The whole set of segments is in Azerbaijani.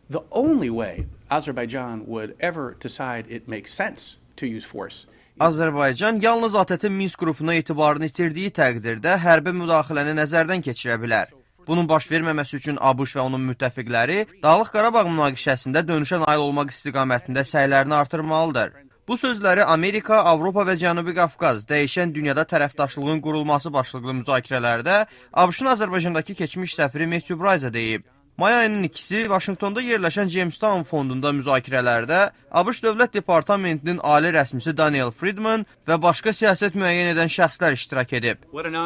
The only way Azerbaijan would ever decide it makes sense to use force. Azərbaycan yalnız ATƏT-in Minsk qrupuna etibarını itirdiyi təqdirdə hərbi müdaxiləni nəzərdən keçirə bilər. Bunun baş verməməsi üçün ABŞ və onun müttəfiqləri Dağlıq Qarabağ münaqişəsində dönüşə nail olmaq istiqamətində səylərini artırmalıdır. Bu sözləri Amerika, Avropa və Cənubi Qafqaz dəyişən dünyada tərəfdaşlığın qurulması başlıqlı müzakirələrdə ABŞ-ın Azərbaycandakı keçmiş səfiri Matthew Bryza deyib. May ayının 2-si Vaşinqtonda yerləşən Jamestown fondunda müzakirələrdə ABŞ Dövlət Departamentinin ali rəsmisi Daniel Friedman və başqa siyasət müəyyən edən şəxslər iştirak edib.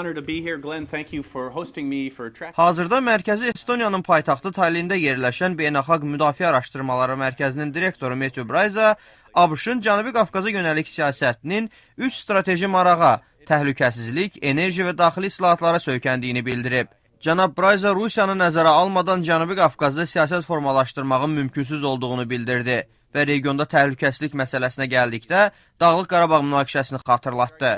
Hazırda mərkəzi Estoniyanın paytaxtı Tallinn'də yerləşən Beynəlxalq Müdafiə Araşdırmaları Mərkəzinin direktoru Matthew Bryza ABŞ-ın Cənubi Qafqaza yönəlik siyasətinin 3 strateji marağa, təhlükəsizlik, enerji və daxili islahatlara söykəndiyini bildirib. Cənab Bryza Rusiyanı nəzərə almadan Cənubi Qafqazda siyasət formalaşdırmağın mümkünsüz olduğunu bildirdi və regionda təhlükəsizlik məsələsinə gəldikdə Dağlıq Qarabağ münaqişəsini xatırlatdı.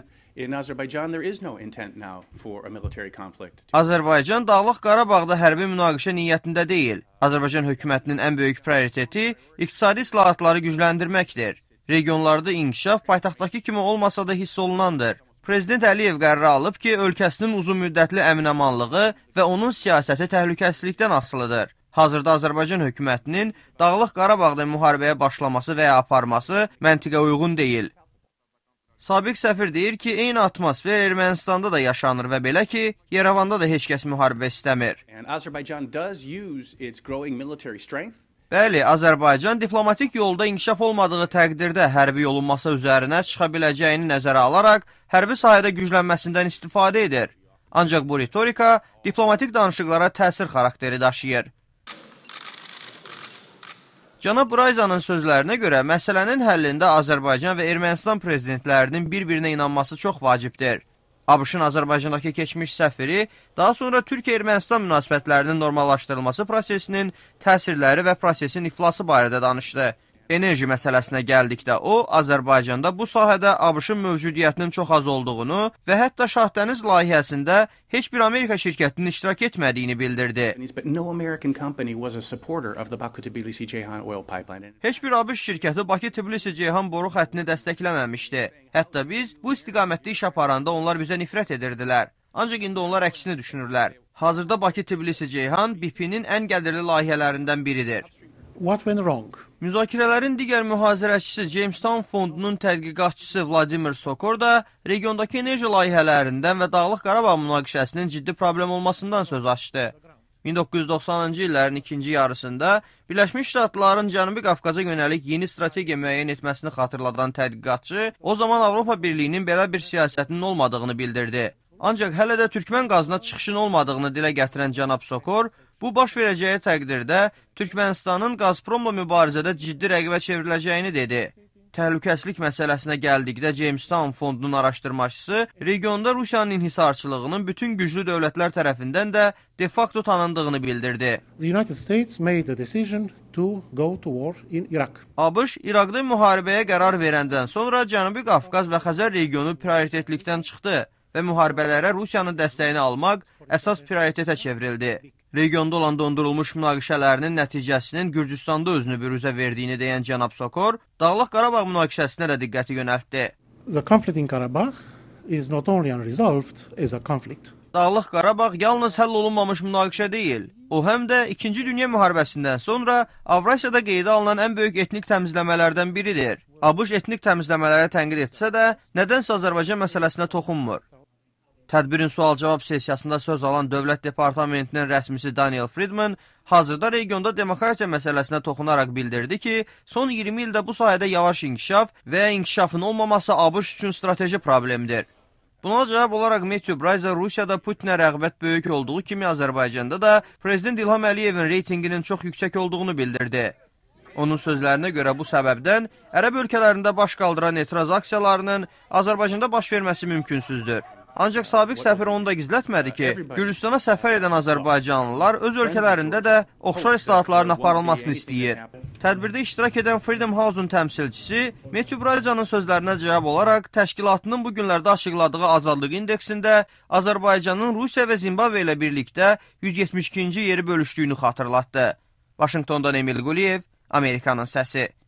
Azərbaycan Dağlıq Qarabağda hərbi münaqişə niyyətində deyil. Azərbaycan hökumətinin ən böyük prioriteti iqtisadi islahatları gücləndirməkdir. Regionlarda inkişaf paytaxtdakı kimi olmasa da hiss olunandır. Prezident Əliyev qərar alıb ki, ölkəsinin uzun müddətli əmin-amanlığı və onun siyasəti təhlükəsizlikdən asılıdır. Hazırda Azərbaycan hökumətinin Dağlıq Qarabağda müharibəyə başlaması və ya aparması məntiqə uyğun deyil. Sabiq səfir deyir ki, eyni atmosfer Ermənistanda da yaşanır və belə ki, Yerevanda da heç kəs müharibə istəmir. Bəli, Azərbaycan diplomatik yolda inkişaf olmadığı təqdirdə hərbi yolun masa üzərinə çıxa biləcəyini nəzərə alaraq hərbi sahədə güclənməsindən istifadə edir. Ancaq bu ritorika diplomatik danışıqlara təsir xarakteri daşıyır. Cənab Bryza'nın sözlərinə görə məsələnin həllində Azərbaycan və Ermənistan prezidentlərinin bir-birinə inanması çox vacibdir. ABŞ-ın Azərbaycandakı keçmiş səfiri daha sonra Türkiyə-Ermənistan münasibətlərinin normallaşdırılması prosesinin təsirləri və prosesin iflası barədə danışdı. Enerji məsələsinə gəldikdə o, Azərbaycanda bu sahədə ABŞ-ın mövcudiyyətinin çox az olduğunu və hətta Şahdəniz layihəsində heç bir Amerika şirkətinin iştirak etmədiyini bildirdi. Heç bir ABŞ şirkəti Bakı-Tbilisi-Ceyhan boru xəttini dəstəkləməmişdi. Hətta biz bu istiqamətdə iş aparanda onlar bizə nifrət edirdilər. Ancaq indi onlar əksini düşünürlər. Hazırda Bakı-Tbilisi-Ceyhan BP-nin ən gəlirli layihələrindən biridir. What went wrong? Müzakirələrin digər mühazirəçisi Jamestown fondunun tədqiqatçısı Vladimir Sokor da regiondakı enerji layihələrindən və Dağlıq Qarabağ münaqişəsinin ciddi problem olmasından söz açdı. 1990-cı illərin ikinci yarısında Birləşmiş Ştatların Cənubi Qafqaza yönəlik yeni strategiya müəyyən etməsini xatırladan tədqiqatçı o zaman Avropa Birliyinin belə bir siyasətinin olmadığını bildirdi. Ancaq hələ də Türkmən qazına çıxışın olmadığını dilə gətirən cənab Sokor, bu baş verəcəyi təqdirdə Türkmənistanın Gazpromla mübarizədə ciddi rəqibə çevriləcəyini dedi. Təhlükəsizlik məsələsinə gəldikdə Jamestown fondunun araşdırmacısı regionda Rusiyanın inhisarçılığının bütün güclü dövlətlər tərəfindən də de facto tanındığını bildirdi. ABŞ İraqda müharibəyə qərar verəndən sonra Cənubi Qafqaz və Xəzər regionu prioritetlikdən çıxdı və müharibələrə Rusiyanın dəstəyini almaq əsas prioritetə çevrildi. Regionda olan dondurulmuş münaqişələrinin nəticəsinin Gürcüstanda özünü büruzə verdiyini deyən cənab Sokor, Dağlıq Qarabağ münaqişəsinə də diqqəti yönəltdi. Dağlıq Qarabağ yalnız həll olunmamış münaqişə deyil. O, həm də 2-ci Dünya müharibəsindən sonra Avrasiyada qeydə alınan ən böyük etnik təmizləmələrdən biridir. ABŞ etnik təmizləmələrə tənqid etsə də, nədənsə Azərbaycan məsələsinə toxunmur. Tədbirin sual-cavab sessiyasında söz alan Dövlət Departamentinin rəsmisi Daniel Friedman hazırda regionda demokratiya məsələsinə toxunaraq bildirdi ki, son 20 ildə bu sahədə yavaş inkişaf və inkişafın olmaması ABŞ üçün strateji problemdir. Buna cavab olaraq Matthew Bryza Rusiyada Putinə rəğbət böyük olduğu kimi Azərbaycanda da Prezident İlham Əliyevin reytinginin çox yüksək olduğunu bildirdi. Onun sözlərinə görə bu səbəbdən Ərəb ölkələrində baş qaldıran etiraz aksiyalarının Azərbaycanda baş verməsi mümkünsüzdür. Ancaq sabiq səfir onu da gizlətmədi ki, Gürcüstana səfər edən Azərbaycanlılar öz ölkələrində də oxşar islahatların aparılmasını istəyir. Tədbirdə iştirak edən Freedom House-un təmsilçisi Matthew Bryza'nın sözlərinə cavab olaraq təşkilatının bu günlərdə açıqladığı azadlıq indeksində Azərbaycanın Rusiya və Zimbabwe ilə birlikdə 172-ci yeri bölüşdüyünü xatırlatdı. Vaşinqtondan Emil Quliyev, Amerikanın səsi.